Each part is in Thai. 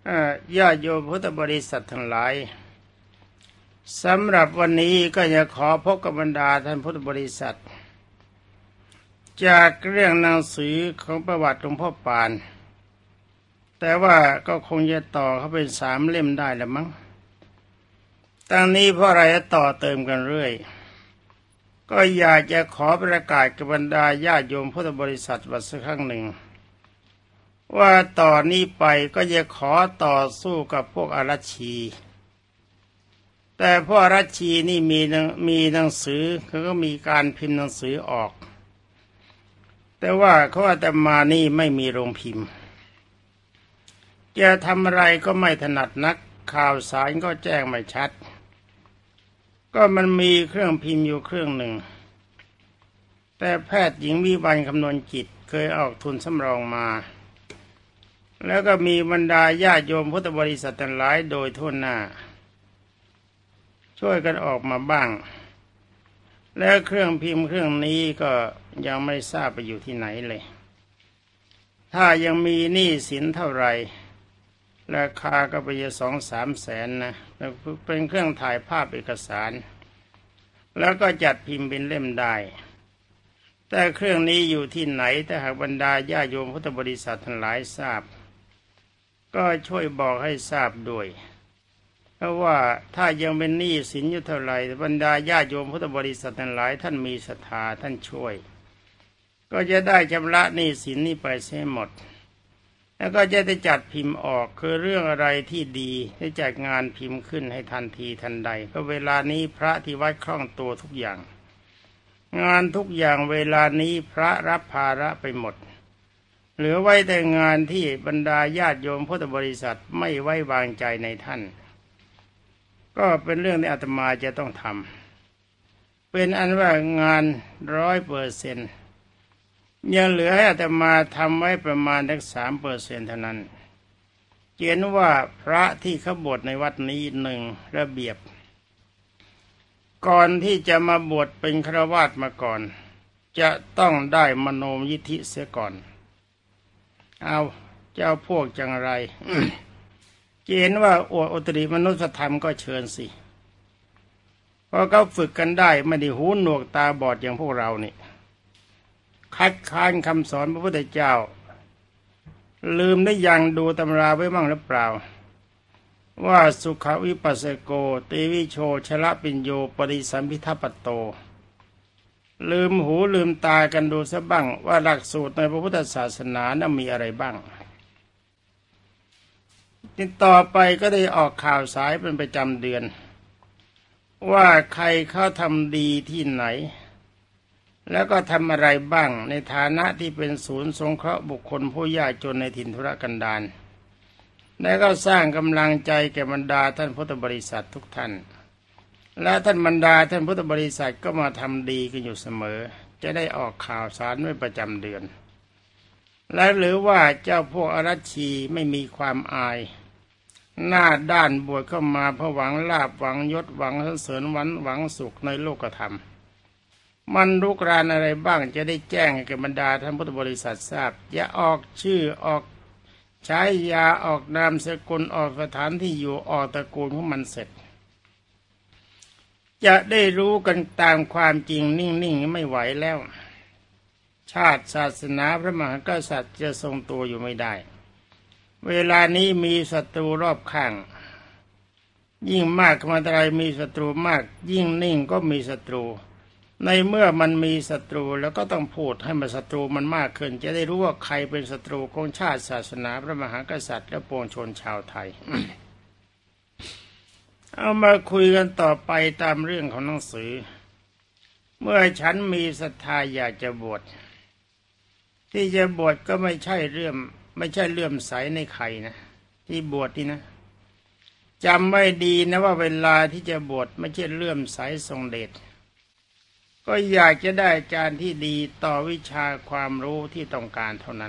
ญาติโยมพุทธบริษัททั้งหลายสำหรับวันนี้ก็จะขอพบกับบรรดาท่านพุทธบริษัทจากเรื่องหนังสือของประวัติหลวงพ่อปานแต่ว่าก็คงจะต่อเขาเป็น3 เล่มได้ละมั้งตั้งนี้เพราะอะไรต่อเติมกันเรื่อยก็อยากจะขอประกาศกับบรรดาญาติโยมพุทธบริษัทวัดสักครั้งหนึ่งว่าต่อนนี้ไปก็จะขอต่อสู้กับพวกอารัชชีแต่พวกอารัชชีนี่มีหนังสือเขาก็มีการพิมพ์หนังสือออกแต่ว่าเขาอาตมานี่ไม่มีโรงพิมพ์จะทำอะไรก็ไม่ถนัดนักข่าวสารก็แจ้งไม่ชัดก็มันมีเครื่องพิมพ์อยู่เครื่องหนึ่งแต่แพทย์หญิงวิบันคำนวณจิตเคยออกทุนสำรองมาแล้วก็มีบรรดาญาติโยมพุทธบริษัททั้งหลายโดยทั่วหน้าช่วยกันออกมาบ้างแล้วเครื่องพิมพ์เครื่องนี้ก็ยังไม่ทราบไปอยู่ที่ไหนเลยถ้ายังมีหนี้สินเท่าไหร่ราคาก็ไปจะ2-3 แสนนะเป็นเครื่องถ่ายภาพเอกสารแล้วก็จัดพิมพ์เป็นเล่มได้แต่เครื่องนี้อยู่ที่ไหนถ้าหากบรรดาญาติโยมพุทธบริษัททั้งหลายทราบก็ช่วยบอกให้ทราบด้วยเพราะว่าถ้ายังเป็นหนี้สินอยู่เท่าไหร่บรรดาญาติโยมพุทธบริษัททั้งหลายท่านมีศรัทธาท่านช่วยก็จะได้ชำระหนี้สินนี้ไปเสียหมดแล้วก็จะได้จัดพิมพ์ออกคือเรื่องอะไรที่ดีได้จัดงานพิมพ์ขึ้นให้ทันทีทันใดเพราะเวลานี้พระที่วัดคล่องตัวทุกอย่างงานทุกอย่างเวลานี้พระรับภาระไปหมดเหลือไว้แต่งานที่บรรดาญาติโยมพุทธบริษัทไม่ไว้วางใจในท่านก็เป็นเรื่องที่อาตมาจะต้องทำเป็นอันว่างาน100%ยังเหลือให้อาตมาทำไว้ประมาณสัก3%เท่านั้นเขียนว่าพระที่ขบวชในวัดนี้1ระเบียบก่อนที่จะมาบวชเป็นฆราวาสมาก่อนจะต้องได้มโนมยิทธิเสียก่อนเอาเจ้าพวกจังไร เขียนว่าอวดอุตริมนุสธรรมก็เชิญสิเพราะเขาฝึกกันได้ไม่ได้หูหนวกตาบอดอย่างพวกเรานี่คัดค้านคำสอนพระพุทธเจ้าลืมได้ยังดูตำราไว้บ้างหรือเปล่าว่าสุขวิปัสสโกเตวิโชชละปิญโยปริสัมพิทัปปโตลืมหูลืมตากันดูซะบ้างว่าหลักสูตรในพระพุทธศาสนานั้นมีอะไรบ้างต่อไปก็ได้ออกข่าวสายเป็นประจำเดือนว่าใครเขาทำดีที่ไหนแล้วก็ทำอะไรบ้างในฐานะที่เป็นศูนย์สงเคราะห์บุคคลผู้ยากจนในถิ่นทุรกันดารและก็สร้างกำลังใจแก่บรรดาท่านพุทธบริษัททุกท่านและท่านบรรดาท่านพุทธบริษัทก็มาทำดีกันอยู่เสมอจะได้ออกข่าวสารไว้ประจำเดือนและหรือว่าเจ้าพวกอารัชชีไม่มีความอายหน้าด้านบวชเข้ามาเพื่อหวังลาภหวังยศหวังสรรเสริญหวังสุขในโลกธรรมมันรุกรานอะไรบ้างจะได้แจ้งให้แก่บรรดาท่านพุทธบริษัททราบอย่าออกชื่อออกใช้ยาออกนามสกุลออกสถานที่อยู่ออกตระกูลของมันเสร็จจะได้รู้กันตามความจริงนิ่งๆไม่ไหวแล้วชาติศาสนาพระมหากษัตริย์จะทรงตัวอยู่ไม่ได้เวลานี้มีศัตรูรอบข้างยิ่งมากขมาตรายมีศัตรูมากยิ่งนิ่งก็มีศัตรูในเมื่อมันมีศัตรูแล้วก็ต้องพูดให้มันศัตรูมันมากขึ้นจะได้รู้ว่าใครเป็นศัตรูของชาติศาสนาพระมหากษัตริย์และปวงชนชาวไทย เอามาคุยกันต่อไปตามเรื่องของหนังสือเมื่อฉันมีศรัทธาอยากจะบวชที่จะบวชก็ไม่ใช่เลื่อมใสในใครนะที่บวชนี่นะจำไว้ดีนะว่าเวลาที่จะบวชไม่ใช่เลื่อมใสทรงเดชก็อยากจะได้อาจารย์ที่ดีต่อวิชาความรู้ที่ต้องการเท่านั้น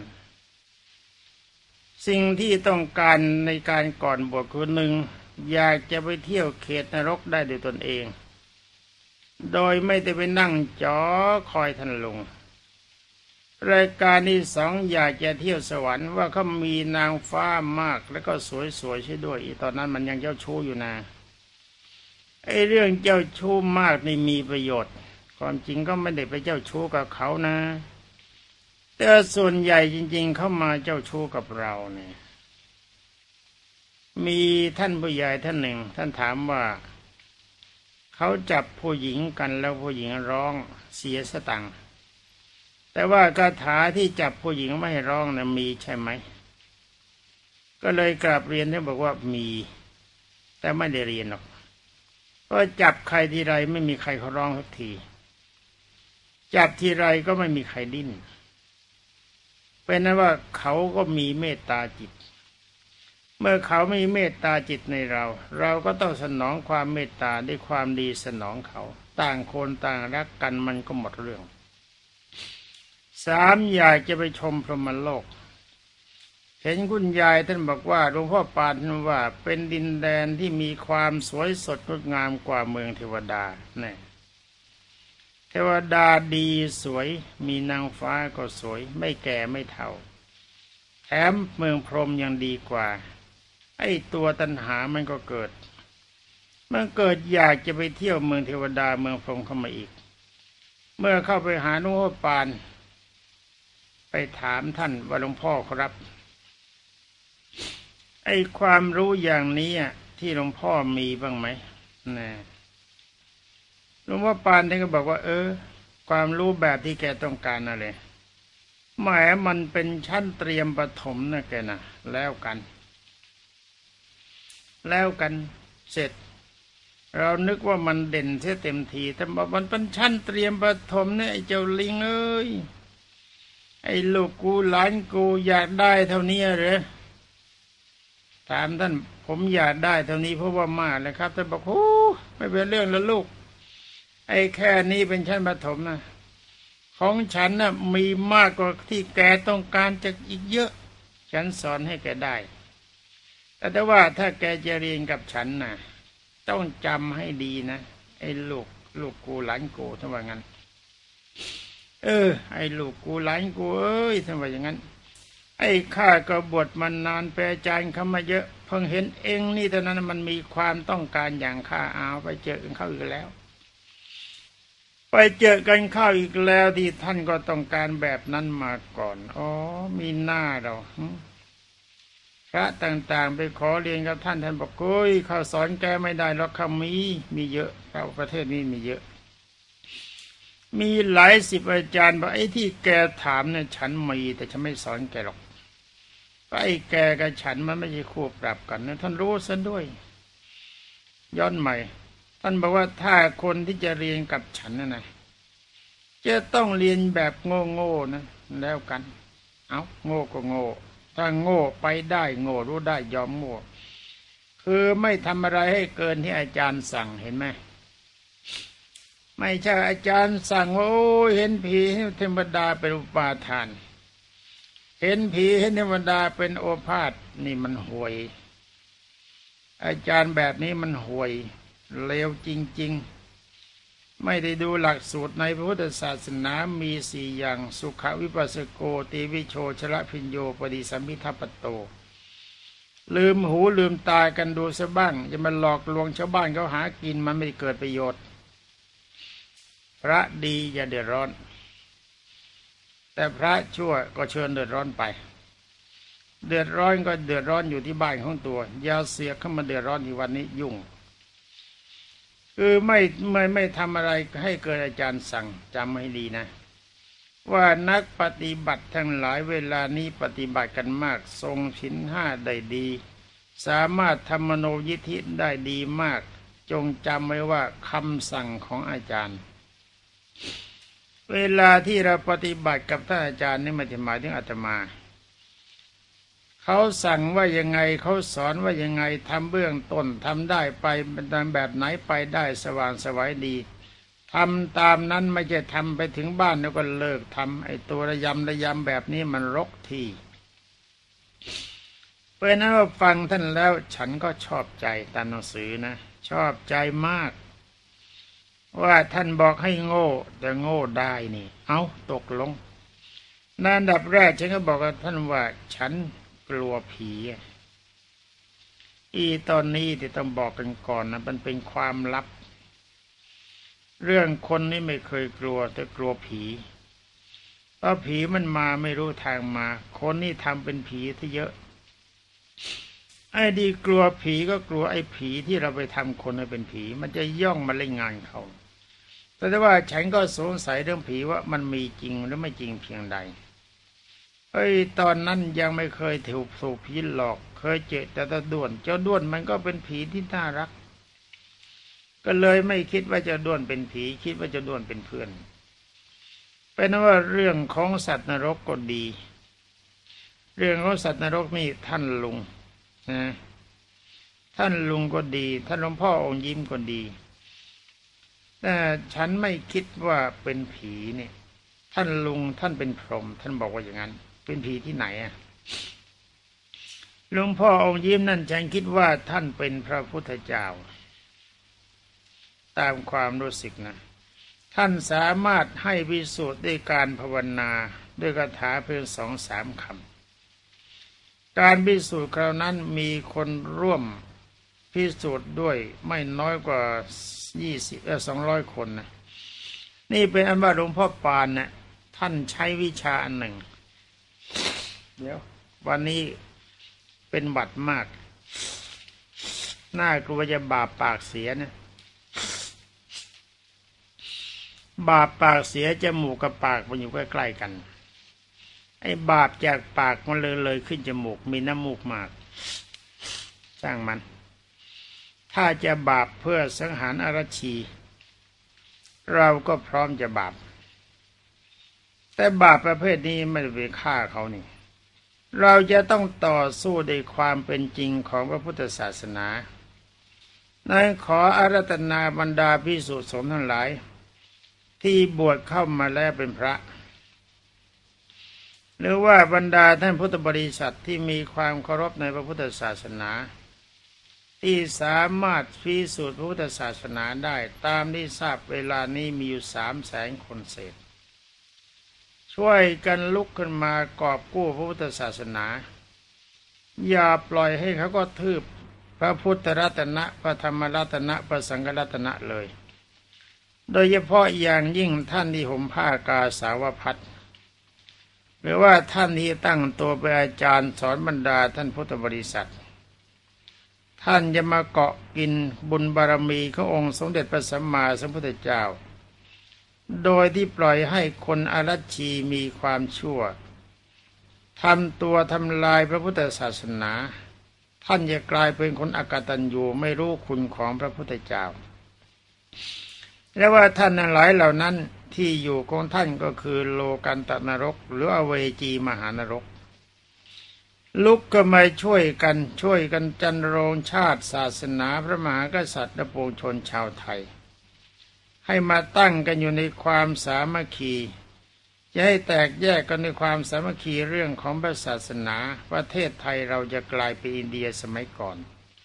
สิ่งที่ต้องการในการก่อนบวชคือ1อยากจะไปเที่ยวเขตนรกได้ด้วยตนเองโดยไม่ได้ไปนั่งจ๋อคอยท่านลงรายการที่สองอยากจะเที่ยวสวรรค์ว่าเขามีนางฟ้ามากแล้วก็สวยๆใช่ด้วยตอนนั้นมันยังเจ้าชู้อยู่นะไอ้เรื่องเจ้าชู้มากนี่มีประโยชน์ความจริงก็ไม่ได้ไปเจ้าชู้กับเขานะแต่ส่วนใหญ่จริงๆเข้ามาเจ้าชู้กับเราเนี่ยมีท่านผู้ใหญ่ท่านหนึ่งท่านถามว่าเขาจับผู้หญิงกันแล้วผู้หญิงร้องเสียสตังค์แต่ว่าคาถาที่จับผู้หญิงไม่ให้ร้องนะมีใช่ไหมก็เลยกราบเรียนท่านบอกว่ามีแต่ไม่ได้เรียนหรอกเพราะจับใครทีไรไม่มีใครเขาร้องสักทีจับทีไรก็ไม่มีใครดิ้นเป็นนั้นว่าเขาก็มีเมตตาจิตเมื่อเขามีเมตตาจิตในเราเราก็ต้องสนองความเมตตาด้วยความดีสนองเขาต่างคนต่างรักกันมันก็หมดเรื่องสามอยากจะไปชมพรหมโลกเห็นคุณยายท่านบอกว่าหลวงพ่อปานท่านว่าเป็นดินแดนที่มีความสวยสดงดงามกว่าเมืองเทวดาเนี่ยเทวดาดีสวยมีนางฟ้าก็สวยไม่แก่ไม่เฒ่าแถมเมืองพรหมยังดีกว่าไอ้ตัวตัณหามันก็เกิดอยากจะไปเที่ยวเมืองเทวดาเมืองพรหมเข้ามาอีกเมื่อเข้าไปหาหลวงพ่อปานไปถามท่านว่าหลวงพ่อครับไอ้ความรู้อย่างนี้ที่หลวงพ่อมีบ้างไหมนะหลวงพ่อปานท่านก็บอกว่าความรู้แบบที่แกต้องการน่ะเลยหมายมันเป็นชั้นเตรียมประถมนะแกนะแล้วกันเสร็จเรานึกว่ามันเด่นเสียเต็มทีแต่บอกมันเป็นชั้นเตรียมประถมเนี่ยไอ้เจ้าลิงเอ้ยไอ้ลูกกูหลานกูอยากได้เท่านี้เหรอถามท่านผมอยากได้เท่านี้เพราะว่ามากเลยครับท่านบอกโอ้ไม่เป็นเรื่องแล้วลูกไอ้แค่นี้เป็นชั้นประถมนะของฉันน่ะมีมากกว่าที่แกต้องการจะอีกเยอะฉันสอนให้แกได้แต่ว่าถ้าแกจะเรียนกับฉันน่ะต้องจำให้ดีนะไอ้ลูกกูหลานกูถ้าว่างั้นไอ้ลูกกูหลานกูเอ้ยถ้าว่าอย่างนั้นไอ้ข้าก็บวชมานานไปอาจารย์เขามาเยอะเพิ่งเห็นเองนี่เท่านั้นมันมีความต้องการอย่างข้าเอาไปเจอกันเข้าอีกแล้วไปเจอกันเข้าอีกแล้วที่ท่านก็ต้องการแบบนั้นมาก่อนอ๋อมีหน้าเราพระต่างๆไปขอเรียนกับท่านบอกโอ้ยเขาสอนแกไม่ได้หรอกเขามีเยอะเราประเทศนี้มีเยอะมีหลายสิบอาจารย์บอกไอ้ที่แกถามเนี่ยฉันมีแต่ฉันไม่สอนแกหรอกไอ้แกกับฉันมันไม่ใช่คู่ปรับกันนะท่านรู้ซะด้วยย้อนใหม่ท่านบอกว่าถ้าคนที่จะเรียนกับฉันนะจะต้องเรียนแบบโง่ๆนะแล้วกันเอาโง่ก็โง่ถ้าโง่ไปได้โง่รู้ได้ยอมโง่คือไม่ทำอะไรให้เกินที่อาจารย์สั่งเห็นไหมไม่ใช่อาจารย์สั่งว่าโอ้เห็นผีเห็นเทวดาเป็นอุปาทานเห็นผีเห็นเทวดาเป็นโอภาสนี่มันห่วยอาจารย์แบบนี้มันห่วยเลวจริงๆไม่ได้ดูหลักสูตรในพระพุทธศาสนามีสี่อย่างสุขวิปัสสโกติวิโชชละพิญโยปฏิสัมภิทัปปโตลืมหูลืมตากันดูซะบ้างจะมาหลอกลวงชาวบ้านเขาหากินมันไม่เกิดประโยชน์พระดีอย่าเดือดร้อนแต่พระชั่วก็เชิญเดือดร้อนไปเดือดร้อนก็เดือดร้อนอยู่ที่บ้านของตัวอย่าเสียเข้ามาเดือดร้อนที่วันนี้ยุ่งคือไม่ทำอะไรให้เกิดอาจารย์สั่งจำให้ดีนะว่านักปฏิบัติทั้งหลายเวลานี้ปฏิบัติกันมากทรงศีลห้าได้ดีสามารถทำมโนยิทธิได้ดีมากจงจำไว้ว่าคำสั่งของอาจารย์เวลาที่เราปฏิบัติกับท่านอาจารย์นี่ไม่ได้หมายถึงอาตมาเขาสั่งว่ายังไงเขาสอนว่ายังไงทำเบื้องต้นทำได้ไปแบบไหนไปได้สว่างไสวดีทำตามนั้นไม่ใช่ทำไปถึงบ้านแล้วก็เลิกทำไอ้ตัวระยำแบบนี้มันรกทีเพราะนั้นว่าฟังท่านแล้วฉันก็ชอบใจตามหนังสือนะชอบใจมากว่าท่านบอกให้โง่แต่โง่ได้นี่เอาตกลงในอันดับแรกฉันก็บอกกับท่านว่าฉันกลัวผีตอนนี้ที่ต้องบอกกันก่อนนะมันเป็นความลับเรื่องคนนี่ไม่เคยกลัวแต่กลัวผีเพราะผีมันมาไม่รู้ทางมาคนนี่ทำเป็นผีที่เยอะไอ้ดีกลัวผีก็กลัวไอ้ผีที่เราไปทำคนให้เป็นผีมันจะย่องมาเล่นงานเขาแต่ว่าฉันก็สงสัยเรื่องผีว่ามันมีจริงหรือไม่จริงเพียงใดตอนนั้นยังไม่เคยถูกผีหลอกเคยเจอแต่ตาด้วนเจ้าด้วนมันก็เป็นผีที่น่ารักก็เลยไม่คิดว่าจะด้วนเป็นผีคิดว่าจะด้วนเป็นเพื่อนเป็นว่าเรื่องของสัตว์นรกก็ดีเรื่องของสัตว์นรกนี่ท่านลุงนะท่านลุงก็ดีท่านหลวงพ่อองค์ยิ้มก็ดีแต่ฉันไม่คิดว่าเป็นผีเนี่ยท่านลุงท่านเป็นพรหมท่านบอกว่าอย่างนั้นเป็นผีที่ไหนอ่ะหลวงพ่อองค์ยิ้มนั่นฉันคิดว่าท่านเป็นพระพุทธเจ้าตามความรู้สึกนะท่านสามารถให้พิสูจน์ด้วยการภาวนาด้วยคาถาเพียง2-3 คำการพิสูจน์คราวนั้นมีคนร่วมพิสูจน์ด้วยไม่น้อยกว่า200 คนนะนี่เป็นอันว่าหลวงพ่อปานนะท่านใช้วิชาอันหนึ่งเดี๋ยววันนี้เป็นหวัดมากน่ากลัวจะบาปปากเสียนะบาปปากเสียจมูกกับปากมันอยู่ใกล้ๆกันไอ้บาปจากปากมันเลยขึ้นจมูกมีน้ำมูกมากสร้างมันถ้าจะบาปเพื่อสังหารอรชีเราก็พร้อมจะบาปแต่บาปประเภทนี้ไม่ได้ไปฆ่าเขานี่เราจะต้องต่อสู้ในความเป็นจริงของพระพุทธศาสนานั้นขออาราธนาบรรดาภิกษุสงฆ์ทั้งหลายที่บวชเข้ามาแล้วเป็นพระหรือว่าบรรดาท่านพุทธบริษัทที่มีความเคารพในพระพุทธศาสนาที่สามารถพิสูจน์พระพุทธศาสนาได้ตามที่ทราบเวลานี้มีอยู่300,000 คนเศษช่วยกันลุกขึ้นมากอบกู้พระพุทธศาสนาอย่าปล่อยให้เขาก็ทืบพระพุทธรัตนะพระธรรมรัตนะพระสังฆรัตนะเลยโดยเฉพาะอย่างยิ่งท่านที่ห่มผ้ากาสาวพัสหรือว่าท่านที่ตั้งตัวเป็นอาจารย์สอนบรรดาท่านพุทธบริษัทท่านจะมาเกาะกินบุญบารมีขององค์สมเด็จพระสัมมาสัมพุทธเจ้าโดยที่ปล่อยให้คนอรัชชีมีความชั่วทำตัวทำลายพระพุทธศาสนาท่านจะกลายเป็นคนอกตัญญูไม่รู้คุณของพระพุทธเจ้าและว่าท่านทั้งหลายเหล่านั้นที่อยู่ของท่านก็คือโลกันตนรกหรืออเวจีมหานรกลุกก็มาช่วยกันจันโรงชาติศาสนาพระมหากษัตริย์และปวงชนชาวไทยให้มาตั้งกันอยู่ในความสามัคคีจะให้แตกแยกกันในความสามัคคีเรื่องของพระศาสนาประเทศไทยเราจะกลายเป็นอินเดียสมัยก่อน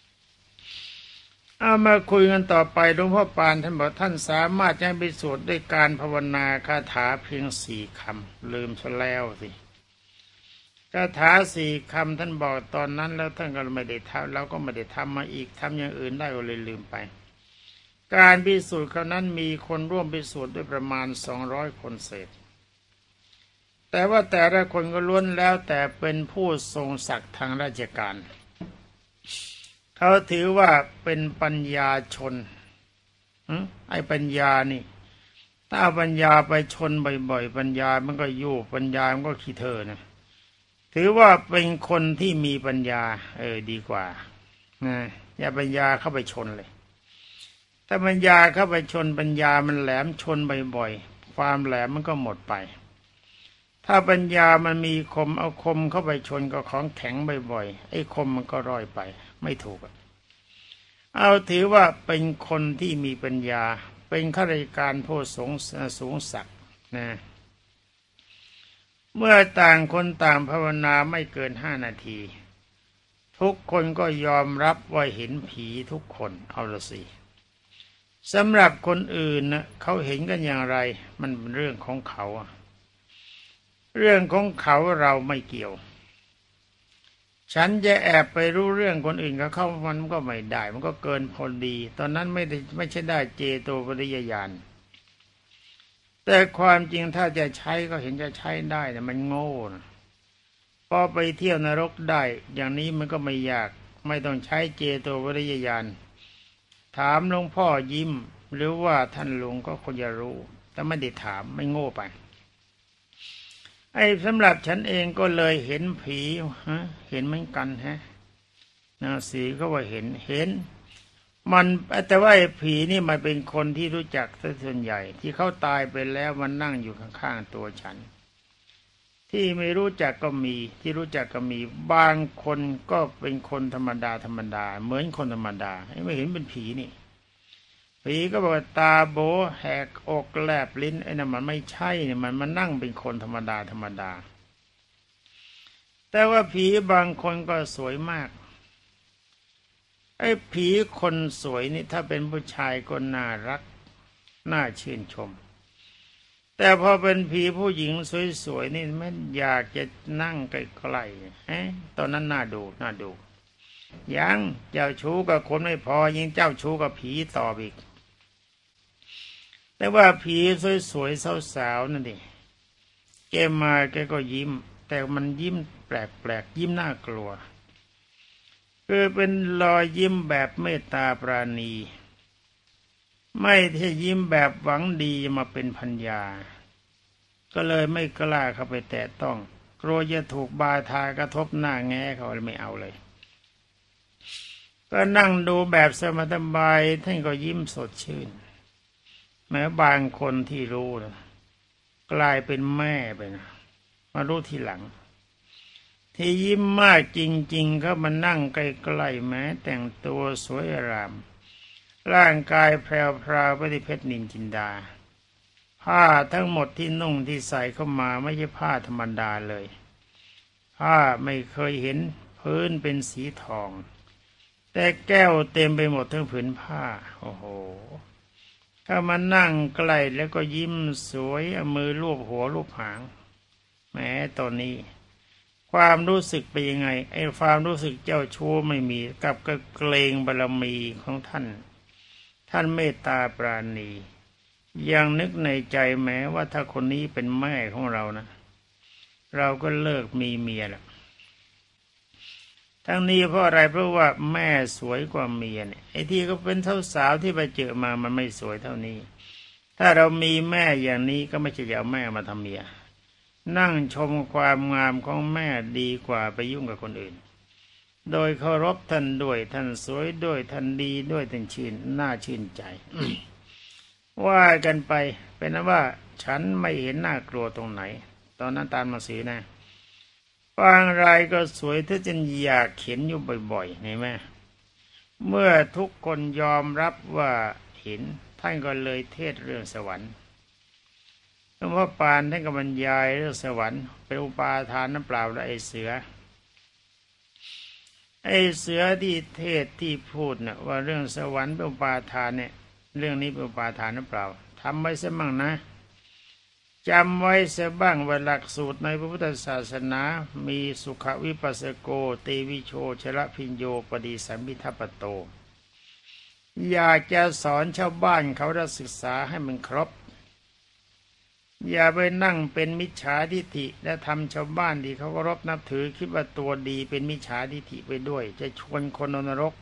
เอามาคุยกันต่อไปหลวงพ่อปานท่านบอกท่านสามารถจะพิสูจน์ด้วยการภาวนาคาถาเพียง4 คำลืมซะแล้วสิคาถา4 คำท่านบอกตอนนั้นแล้วท่านก็ไม่ได้ทำเราก็ไม่ได้ทำมาอีกทำอย่างอื่นได้ก็เลยลืมไปการพิสูจน์คราวนั้นมีคนร่วมพิสูจน์ด้วยประมาณ200 คนเศษแต่ว่าแต่ละคนก็ล้วนแล้วแต่เป็นผู้ทรงศักดิ์ทางราชการเขาถือว่าเป็นปัญญาชนไอ้ปัญญานี่ถ้าเอาปัญญาไปชนบ่อยๆปัญญามันก็ยุ่ปัญญามันก็ขี้เถอนะถือว่าเป็นคนที่มีปัญญาดีกว่านะอย่าปัญญาเข้าไปชนเลยถ้าปัญญาเข้าไปชนปัญญามันแหลมชนบ่อยๆความแหลมมันก็หมดไปถ้าปัญญามันมีคมเอาคมเข้าไปชนกับของแข็งบ่อยๆไอ้คมมันก็ร่อยไปไม่ถูกเอาถือว่าเป็นคนที่มีปัญญาเป็นข้าราชการผู้สูงศักดิ์นะเมื่อต่างคนต่างภาวนาไม่เกิน5 นาทีทุกคนก็ยอมรับว่าเห็นผีทุกคนเอาละสิสำหรับคนอื่นนะเขาเห็นกันอย่างไรมันเป็นเรื่องของเขาเรื่องของเขาเราไม่เกี่ยวฉันจะแอบไปรู้เรื่องคนอื่นเขามันก็ไม่ได้มันก็เกินพอดีตอนนั้นไม่ใช่ได้เจโตปริยญาณแต่ความจริงถ้าจะใช้ก็เห็นจะใช้ได้แต่มันโง่นะพอไปเที่ยวนรกได้อย่างนี้มันก็ไม่ยากไม่ต้องใช้เจโตปริยญาณถามหลวงพ่อยิ้มหรือว่าท่านหลวงก็คงจะรู้แต่ไม่ได้ถามไม่โง่ไปไอ้สำหรับฉันเองก็เลยเห็นผีฮะเห็นเหมือนกันฮะนาสีก็ว่าเห็นมันแต่ว่าไอ้ผีนี่มันเป็นคนที่รู้จักซะส่วนใหญ่ที่เขาตายไปแล้วมันนั่งอยู่ข้างๆตัวฉันที่ไม่รู้จักก็มีที่รู้จักก็มีบางคนก็เป็นคนธรรมดาธรรมดาเหมือนคนธรรมดาไม่เห็นเป็นผีนี่ผีก็บอกว่าตาโบแหกอกแลบลิ้นไอ้นั่นมันไม่ใช่เนี่ยมันนั่งเป็นคนธรรมดาธรรมดาแต่ว่าผีบางคนก็สวยมากไอ้ผีคนสวยนี่ถ้าเป็นผู้ชายก็น่ารักน่าชื่นชมแต่พอเป็นผีผู้หญิงสวยๆนี่มันอยากจะนั่งใกล้ๆตอนนั้นน่าดูยังเจ้าชู้กับคนไม่พอยังเจ้าชู้กับผีต่ออีกแต่ว่าผีสวยๆสาวๆนั่นดิแกมาแกก็ยิ้มแต่มันยิ้มแปลกๆยิ้มน่ากลัวคือเป็นรอยยิ้มแบบเมตตาปราณีไม่ที่ยิ้มแบบหวังดีมาเป็นพัญญาก็เลยไม่กล้าเข้าไปแตะต้องกลัวจะถูกบาทากระทบหน้าแง้เขาเลยไม่เอาเลยก็นั่งดูแบบสบายๆท่านก็ยิ้มสดชื่นแม้บางคนที่รู้นะกลายเป็นแม่ไปนะมารู้ทีหลังที่ยิ้มมากจริงๆเขามานั่งใกล้ๆแม้แต่งตัวสวยอารามร่างกายแพรวๆไปด้วยเพชรนินจินดาผ้าทั้งหมดที่นุ่งที่ใส่เข้ามาไม่ใช่ผ้าธรรมดาเลยผ้าไม่เคยเห็นพื้นเป็นสีทองแต่แก้วเต็มไปหมดทั้งผืนผ้าโอ้โหถ้ามานั่งใกล้แล้วก็ยิ้มสวยเอามือลูบหัวลูบหางแม้ตอนนี้ความรู้สึกเป็นยังไงไอ้ความรู้สึกเจ้าชู้ไม่มีกับก็เกรงบารมีของท่านเมตตาปราณียังนึกในใจแม้ว่าถ้าคนนี้เป็นแม่ของเรานะเราก็เลิกมีเมียแล้วทั้งนี้เพราะอะไรเพราะว่าแม่สวยกว่าเมียเนี่ยไอ้ที่ก็เป็นสาวที่ไปเจอมามันไม่สวยเท่านี้ถ้าเรามีแม่อย่างนี้ก็ไม่ใช่จะเอาแม่มาทำเมียนั่งชมความงามของแม่ดีกว่าไปยุ่งกับคนอื่นโดยเคารพท่านด้วยท่านสวยด้วยท่านดีด้วยท่านน่าชื่นใจ ว่ากันไปเป็นนั้นว่าฉันไม่เห็นน่ากลัวตรงไหนตอนนั้นตามหนังสือนะบางรายก็สวยถ้าจนอยากเห็นอยู่บ่อยๆเห็นไหมเมื่อทุกคนยอมรับว่าเห็นท่านก็เลยเทศเรื่องสวรรค์หลวงพ่อปานท่านก็บรรยายเรื่องสวรรค์เป็นอุปาทานน้ำเปล่าและไอเสือที่เทศที่พูดนะว่าเรื่องสวรรค์เป็นอุปาทานเนี่ยเรื่องนี้เป็นอุปาทานน้ำเปล่าทำไว้ซะมั่งนะจำไว้เสียบ้างว่าหลักสูตรในพระพุทธศาสนามีสุขวิปัสสโกเตวิโชชละพิญโยปฏิสัมพิทัปปโตอยากจะสอนชาวบ้านเขาได้ศึกษาให้มันครบอย่าไปนั่งเป็นมิจฉาทิฏฐิและทำชาวบ้านที่เขาเคารพนับถือคิดว่าตัวดีเป็นมิจฉาทิฏฐิไปด้วยจะชวนคนนรก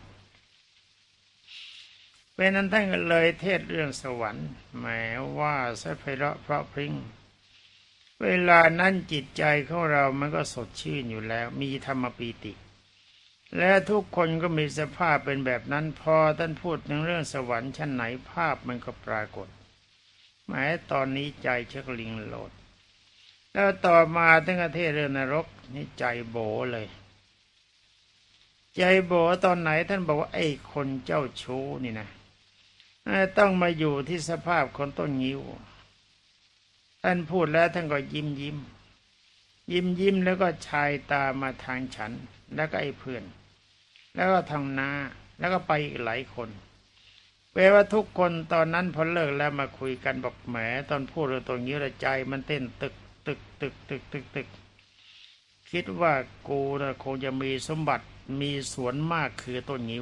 เป็นนั้นท่านก็เลยเทศเรื่องสวรรค์แม้ว่าสะไพเราะเพราะพริ้งเวลานั้นจิตใจของเรามันก็สดชื่นอยู่แล้วมีธรรมปีติและทุกคนก็มีสภาพเป็นแบบนั้นพอท่านพูดถึงเรื่องสวรรค์ชั้นไหนภาพมันก็ปรากฏแม้ตอนนี้ใจชักลิงโลดแล้วต่อมาท่านก็เทศเรื่องนรกนี่ใจโบเลยใจโบตอนไหนท่านบอกว่าไอ้คนเจ้าชู้นี่นะต้องมาอยู่ที่สภาพคนต้นงิ้วท่านพูดแล้วท่านก็ยิ้มแล้วก็ชายตามาทางฉันแล้วก็ไอ้เพื่อนแล้วก็ทางนาแล้วก็ไปอีกหลายคนแปลว่าทุกคนตอนนั้นพอเลิกแล้วมาคุยกันบอกแหมตอนพูดเรื่องตรงนี้ใจมันเต้นตึกตึกตึกตึกตึกตึกคิดว่ากูนะคงจะมีสมบัติมีสวนมากคือต้นงิ้ว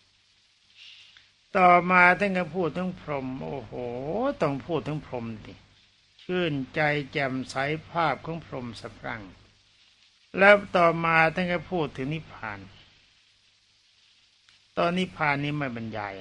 ต่อมาท่านก็พูดถึงพรหมโอ้โหต้องพูดถึงพรหมดิชื่นใจแจ่มใสภาพของพรหมสะพรั่งแล้วต่อมาท่านก็พูดถึงนิพพานตอนนิพพานนี้ไม่บรรยาย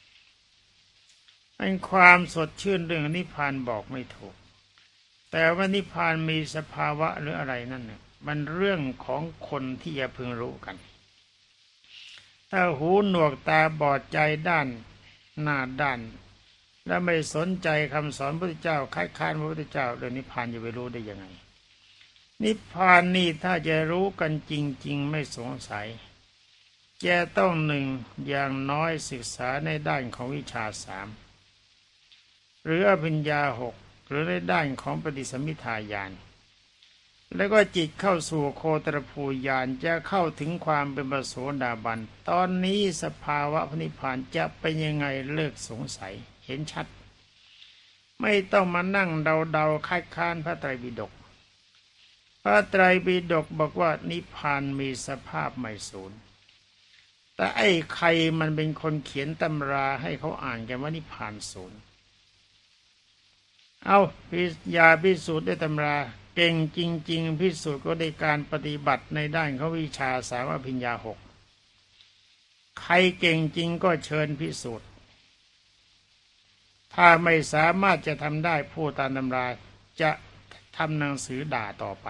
อันความสดชื่นเรื่องนิพพานบอกไม่ถูกแต่ว่านิพพานมีสภาวะหรืออะไรนั่นเนี่ยมันเรื่องของคนที่จะพึงรู้กันถ้าหูหนวกตาบอดใจด้านหน้าด้านและไม่สนใจคำสอนพระพุทธเจ้าคัดค้านพระพุทธเจ้าเรื่องนิพพานจะไปรู้ได้ยังไงนิพพานนี่ถ้าจะรู้กันจริงๆไม่สงสัยจะต้องหนึ่งอย่างน้อยศึกษาในด้านของวิชาสามหรืออภิญญาหกหรือในด้านของปฏิสัมภิทาญาณแล้วก็จิตเข้าสู่โคตรภูญาณจะเข้าถึงความเป็นพระโสดาบันตอนนี้สภาวะพระนิพพานจะเป็นยังไงเลิกสงสัยเห็นชัดไม่ต้องมานั่งเดาๆคัดค้านพระไตรปิฎกพระไตรปิฎกบอกว่านิพพานมีสภาพไม่สูญแต่ไอ้ใครมันเป็นคนเขียนตำราให้เขาอ่านกันว่านิพพานสูญเอายาพิสูจน์ได้ตำราเก่งจริงๆพิสูจน์ก็ได้การปฏิบัติในด้านเขาวิชาสามอภิญญาหกใครเก่งจริงก็เชิญพิสูจน์ถ้าไม่สามารถจะทำได้ผู้ตามตำราจะทำหนังสือด่าต่อไป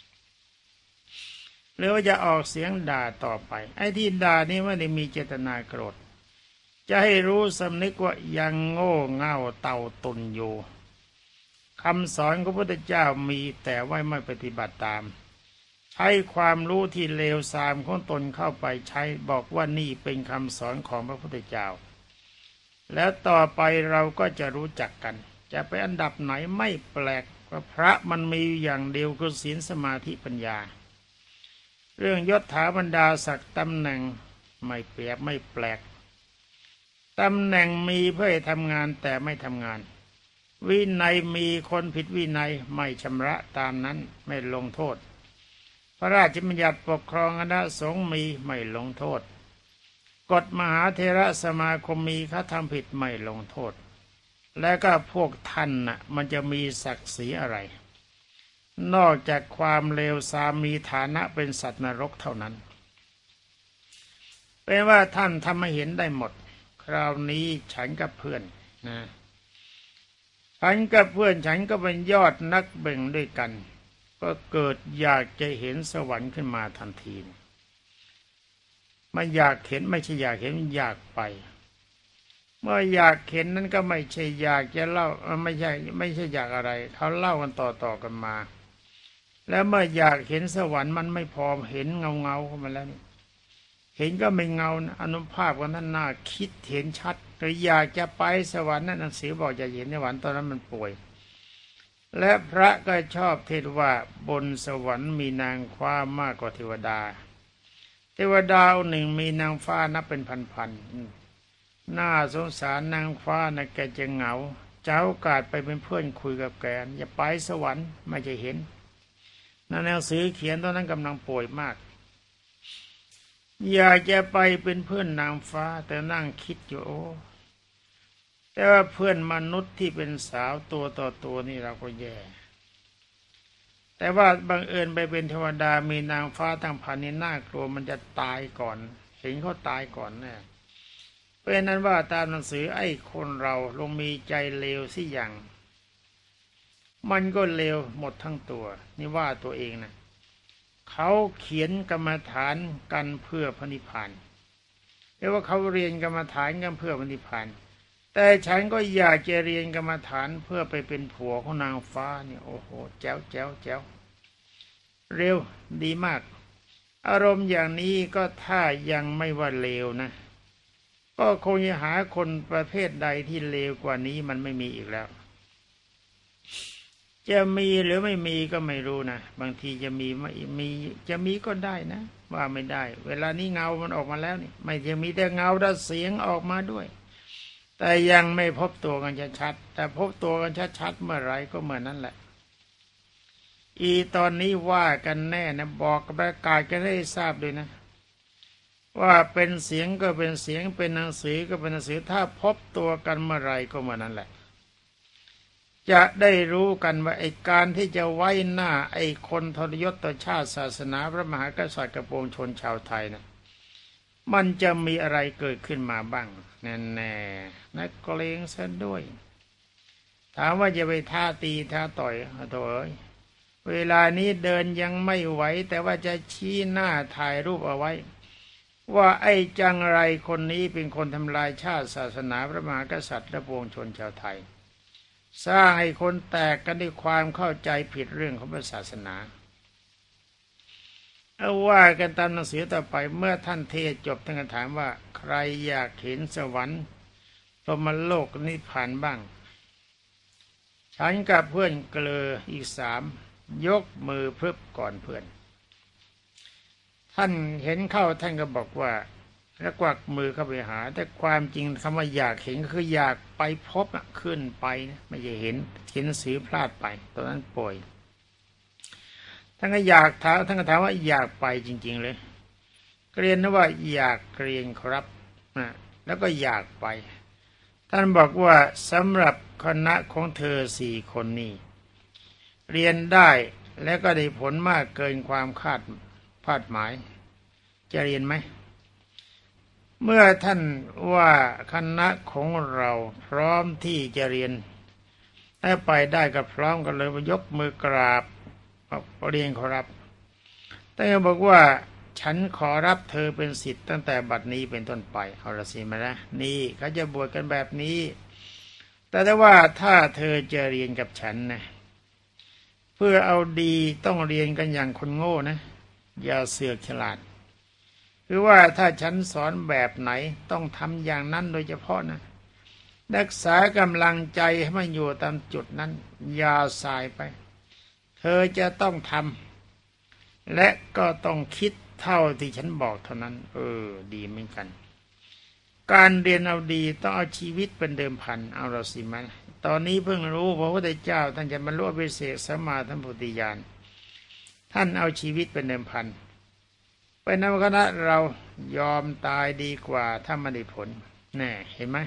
หรือว่าจะออกเสียงด่าต่อไปไอ้ที่ด่านี่ไม่ได้มีเจตนาโกรธจะให้รู้สำนึกว่ายังโง่เง่าเต่าตุนอยู่คำสอนของพระพุทธเจ้ามีแต่ว่าไม่ปฏิบัติตามใช้ความรู้ที่เลวทรามของตนเข้าไปใช้บอกว่านี่เป็นคำสอนของพระพุทธเจ้าแล้วต่อไปเราก็จะรู้จักกันจะไปอันดับไหนไม่แปลกว่าพระมันมีอย่างเดียวคือศีลสมาธิปัญญาเรื่องยศถาบรรดาศักดิ์ตำแหน่งไม่เปรียบไม่แปลกตำแหน่งมีเพื่อทำงานแต่ไม่ทำงานวินัยมีคนผิดวินัยไม่ชำระตามนั้นไม่ลงโทษพระราชบัญญัติปกครองคณะสงฆ์มีไม่ลงโทษกฎมหาเถรสมาคมมีเขาทำผิดไม่ลงโทษและก็พวกท่านน่ะมันจะมีศักดิ์ศรีอะไรนอกจากความเลวทรามมีฐานะเป็นสัตว์นรกเท่านั้นเป็นว่าท่านทำให้เห็นได้หมดคราวนี้ฉันกับเพื่อนนะฉันกับเพื่อนฉันก็เป็นยอดนักเบ่งด้วยกันก็เกิดอยากจะเห็นสวรรค์ขึ้นมาทันทีมันอยากเห็นไม่ใช่อยากเห็นอยากไปเมื่ออยากเห็นนั้นก็ไม่ใช่อยากจะเล่าไม่ใช่อยากอะไรเขาเล่ากันต่อกันมาแล้วเมื่ออยากเห็นสวรรค์มันไม่พอเห็นเงาเข้ามาแล้วนี่เห็นก็ไม่เงาอนุภาพของท่านน่าคิดเห็นชัดหรืออยากจะไปสวรรค์นั่นหนังสือบอกจะเห็นสวรรค์ตอนนั้นมันป่วยและพระก็ชอบเทศว่าบนสวรรค์มีนางฟ้ามากกว่าเทวดาเทวดาหนึ่งมีนางฟ้านับเป็นพันๆน่าสงสารนางฟ้านะแกจะเหงาเจ้าโอกาสไปเป็นเพื่อนคุยกับแกอย่าไปสวรรค์ไม่จะเห็นนั่นหนังสือเขียนตอนนั้นกำลังป่วยมากอยากจะไปเป็นเพื่อนนางฟ้าแต่นั่งคิดอยู่โอ้แต่ว่าเพื่อนมนุษย์ที่เป็นสาวตัวต่อตัวนี่เราก็แย่แต่ว่าบังเอิญไปเป็นเทวดามีนางฟ้าทั้งพันนี่น่ากลัวมันจะตายก่อนเห็นเขาตายก่อนแน่เพราะนั้นว่าตามหนังสือไอ้คนเราลงมีใจเลวสิอย่างมันก็เลวหมดทั้งตัวนี่ว่าตัวเองนะเขาเขียนกรรมฐานกันเพื่อพระนิพพานเรียกว่าเขาเรียนกรรมฐานกันเพื่อพระนิพพานแต่ฉันก็อยากจะเรียนกรรมฐานเพื่อไปเป็นผัวของนางฟ้าเนี่ยโอ้โหแจ๋วแจ๋วแจ๋วเร็วดีมากอารมณ์อย่างนี้ก็ถ้ายังไม่ว่าเลวนะก็คงจะหาคนประเภทใดที่เลวกว่านี้มันไม่มีอีกแล้วจะมีหรือไม่มีก็ไม่รู้นะบางทีจะมีไม่มีจะมีก็ได้นะว่าไม่ได้เวลานี้เงามันออกมาแล้วนี่ไม่จะมีแต่เงาแต่เสียงออกมาด้วยแต่ยังไม่พบตัวกันชัดๆแต่พบตัวกันชัดๆเมื่อไรก็เมื่อนั้นแหละตอนนี้ว่ากันแน่นะบอกกับประกาศกันให้ทราบด้วยนะว่าเป็นเสียงก็เป็นเสียงเป็นหนังสือก็เป็นหนังสือถ้าพบตัวกันเมื่อไรก็เมื่อนั้นแหละจะได้รู้กันว่าไอ้การที่จะไว้หน้าไอ้คนทรยศต่อชาติศาสนาพระมหากษัตริย์กระโปรงชนชาวไทยนะมันจะมีอะไรเกิดขึ้นมาบ้างแน่ๆนักเกรงซะด้วยถามว่าจะไปท้าตีท้าต่อยโถ่เอ้ยเวลานี้เดินยังไม่ไหวแต่ว่าจะชี้หน้าถ่ายรูปเอาไว้ว่าไอ้จังไรคนนี้เป็นคนทำลายชาติศาสนาพระมหากษัตริย์และปวงชนชาวไทยสร้างให้คนแตกกันด้วยความเข้าใจผิดเรื่องของศาสนาเอาว่ากันตามหนังสือต่อไปเมื่อท่านเทศจบท่านก็ถามว่าใครอยากเห็นสวรรค์พรหมโลกนิพพานบ้างฉันกับเพื่อนเกลืออีก3ยกมือพรึบก่อนเพื่อนท่านเห็นเข้าท่านก็บอกว่าแล้วกวักมือเข้าไปหาแต่ความจริงคำว่าอยากเห็นคืออยากไปพบขึ้นไปนะไม่ใช่เห็นหนังสือพลาดไปตอนนั้นป่วยท่านก็อยากถามท่านก็ถามว่าอยากไปจริงๆเลยเรียนนะว่าอยากเรียนครับนะแล้วก็อยากไปท่านบอกว่าสำหรับคณะของเธอ4 คนนี้เรียนได้และก็ได้ผลมากเกินความคาดหมายจะเรียนไหมเมื่อท่านว่าคณะของเราพร้อมที่จะเรียนถ้าไปได้ก็พร้อมกันเลยยกมือกราบเรียนขอรับแต่บอกว่าฉันขอรับเธอเป็นศิษย์ตั้งแต่บัดนี้เป็นต้นไปเอาละสิมานะนี่เขาจะบวชกันแบบนี้แต่ว่าถ้าเธอจะเรียนกับฉันนะเพื่อเอาดีต้องเรียนกันอย่างคนโง่นะอย่าเสือกฉลาดคือว่าถ้าฉันสอนแบบไหนต้องทำอย่างนั้นโดยเฉพาะนะรักษากำลังใจให้มันอยู่ตามจุดนั้นอย่าสายไปเธอจะต้องทำและก็ต้องคิดเท่าที่ฉันบอกเท่านั้นดีเหมือนกันการเรียนเอาดีต้องเอาชีวิตเป็นเดิมพันเอาเราสิมันตอนนี้เพิ่งรู้พระพุทธเจ้าท่านจะบรรลุอภิเษกสัมมาสัมโพธิญาณท่านเอาชีวิตเป็นเดิมพันเป็นนักคณะเรายอมตายดีกว่าถ้าไม่ได้ผลแน่เห็นไหม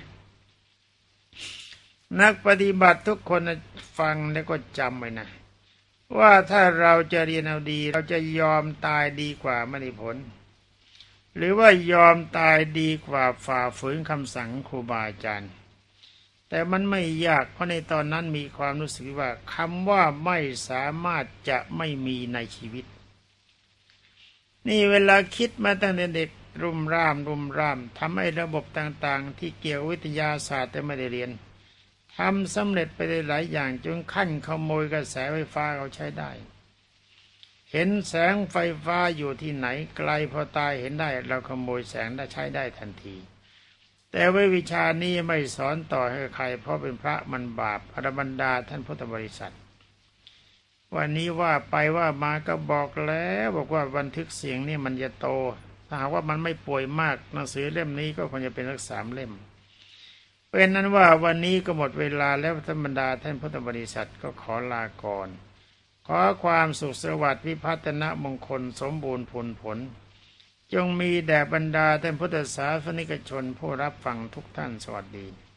นักปฏิบัติทุกคนฟังแล้วก็จำไว้นะว่าถ้าเราจะเรียนเอาดีเราจะยอมตายดีกว่าไม่ได้ผลหรือว่ายอมตายดีกว่าฝ่าฝืนคำสั่งครูบาอาจารย์แต่มันไม่ยากเพราะในตอนนั้นมีความรู้สึกว่าคำว่าไม่สามารถจะไม่มีในชีวิตนี่เวลาคิดมาตั้งแต่เด็กรุ่มร่ามทำให้ระบบต่างๆที่เกี่ยววิทยาศาสตร์แต่ไม่ได้เรียนทำสำเร็จไปได้หลายอย่างจนขั้นขโมยกระแสไฟฟ้าเขาใช้ได้เห็นแสงไฟฟ้าอยู่ที่ไหนไกลพอตายเห็นได้เราขโมยแสงได้ใช้ได้ทันทีแต่วิชานี้ไม่สอนต่อให้ใครเพราะเป็นพระมันบาปอรบรรดาท่านพุทธบริษัทวันนี้ว่าไปว่ามาก็บอกแล้วบอกว่าบันทึกเสียงนี่มันจะโตถ้าหากว่ามันไม่ป่วยมากหนังสือเล่มนี้ก็คงจะเป็นสัก3 เล่มเป็นนั้นว่าวันนี้ก็หมดเวลาแล้วธรรมดาท่านพุทธบริษัทก็ขอลาก่อนขอความสุขสวัสดิ์วิพัฒนมงคลสมบูรณ์ผลจงมีแด่บรรดาท่านพุทธศาสนิกชนผู้รับฟังทุกท่านสวัสดี